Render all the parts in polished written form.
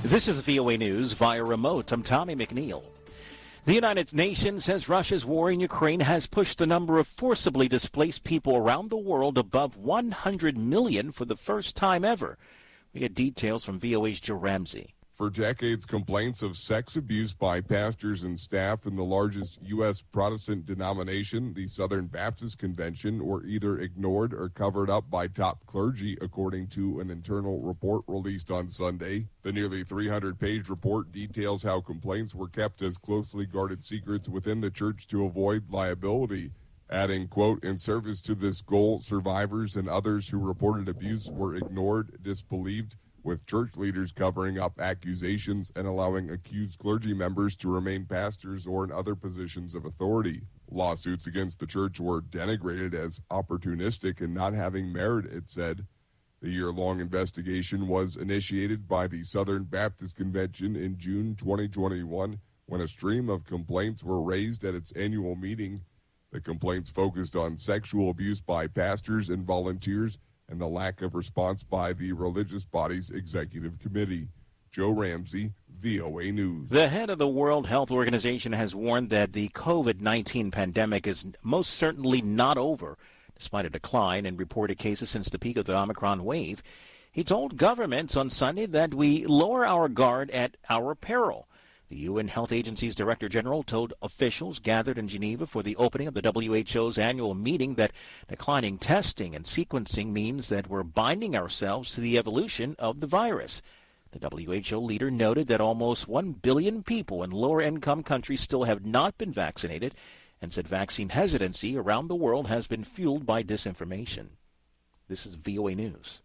This is VOA News via remote. I'm Tommy McNeil. The United Nations says Russia's war in Ukraine has pushed the number of forcibly displaced people around the world above 100 million for the first time ever. We get details from VOA's Joe Ramsey. For decades, complaints of sex abuse by pastors and staff in the largest U.S. Protestant denomination, the Southern Baptist Convention, were either ignored or covered up by top clergy, according to an internal report released on Sunday. The nearly 300-page report details how complaints were kept as closely guarded secrets within the church to avoid liability, adding, quote, "In service to this goal, survivors and others who reported abuse were ignored, disbelieved, with church leaders covering up accusations and allowing accused clergy members to remain pastors or in other positions of authority. Lawsuits against the church were denigrated as opportunistic and not having merit," it said. The year-long investigation was initiated by the Southern Baptist Convention in June 2021 when a stream of complaints were raised at its annual meeting. The complaints focused on sexual abuse by pastors and volunteers and the lack of response by the religious body's executive committee. Joe Ramsey, VOA News. The head of the World Health Organization has warned that the COVID-19 pandemic is most certainly not over, despite a decline in reported cases since the peak of the Omicron wave. He told governments on Sunday that we lower our guard at our peril. The UN Health Agency's Director General told officials gathered in Geneva for the opening of the WHO's annual meeting that declining testing and sequencing means that we're binding ourselves to the evolution of the virus. The WHO leader noted that almost 1 billion people in lower-income countries still have not been vaccinated and said vaccine hesitancy around the world has been fueled by disinformation. This is VOA News.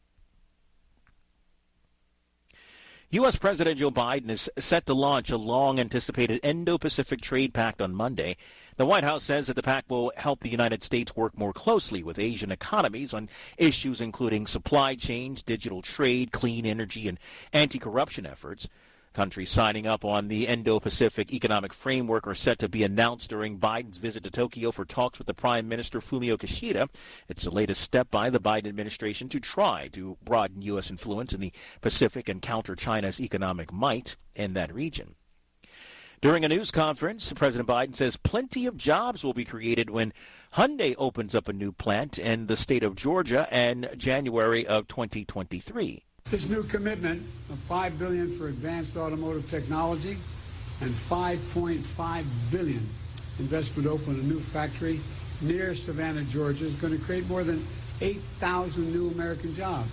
U.S. President Joe Biden is set to launch a long-anticipated Indo-Pacific Trade Pact on Monday. The White House says that the pact will help the United States work more closely with Asian economies on issues including supply chains, digital trade, clean energy, and anti-corruption efforts. Countries signing up on the Indo-Pacific Economic Framework are set to be announced during Biden's visit to Tokyo for talks with the Prime Minister Fumio Kishida. It's the latest step by the Biden administration to try to broaden U.S. influence in the Pacific and counter China's economic might in that region. During a news conference, President Biden says plenty of jobs will be created when Hyundai opens up a new plant in the state of Georgia in January of 2023. This new commitment of $5 billion for advanced automotive technology and $5.5 billion investment to open a new factory near Savannah, Georgia, is going to create more than 8,000 new American jobs.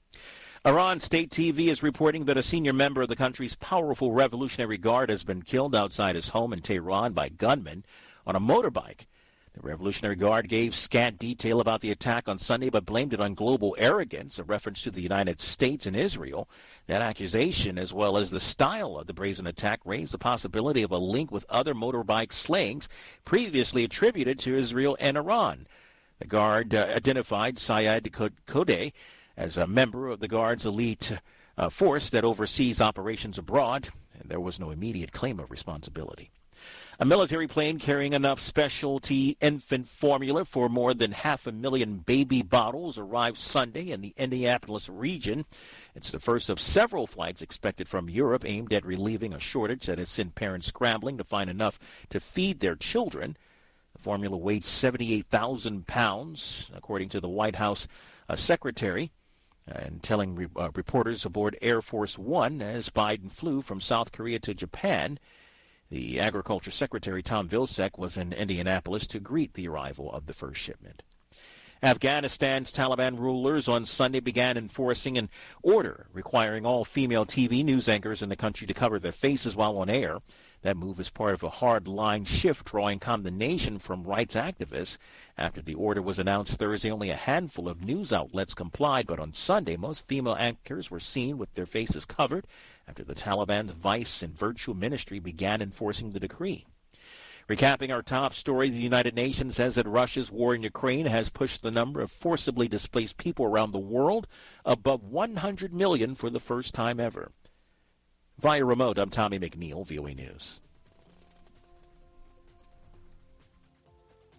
Iran State TV is reporting that a senior member of the country's powerful Revolutionary Guard has been killed outside his home in Tehran by gunmen on a motorbike. The Revolutionary Guard gave scant detail about the attack on Sunday, but blamed it on global arrogance, a reference to the United States and Israel. That accusation, as well as the style of the brazen attack, raised the possibility of a link with other motorbike slayings previously attributed to Israel and Iran. The Guard identified Syed Kodeh as a member of the Guard's elite force that oversees operations abroad, and there was no immediate claim of responsibility. A military plane carrying enough specialty infant formula for more than 500,000 baby bottles arrived Sunday in the Indianapolis region. It's the first of several flights expected from Europe aimed at relieving a shortage that has sent parents scrambling to find enough to feed their children. The formula weighed 78,000 pounds, according to the White House secretary, and telling reporters aboard Air Force One as Biden flew from South Korea to Japan. The Agriculture Secretary, Tom Vilsack, was in Indianapolis to greet the arrival of the first shipment. Afghanistan's Taliban rulers on Sunday began enforcing an order requiring all female TV news anchors in the country to cover their faces while on air. That move is part of a hard-line shift drawing condemnation from rights activists. After the order was announced Thursday, only a handful of news outlets complied, but on Sunday, most female anchors were seen with their faces covered after the Taliban's Vice and Virtue Ministry began enforcing the decree. Recapping our top story, the United Nations says that Russia's war in Ukraine has pushed the number of forcibly displaced people around the world above 100 million for the first time ever. Via remote, I'm Tommy McNeil, VOA News.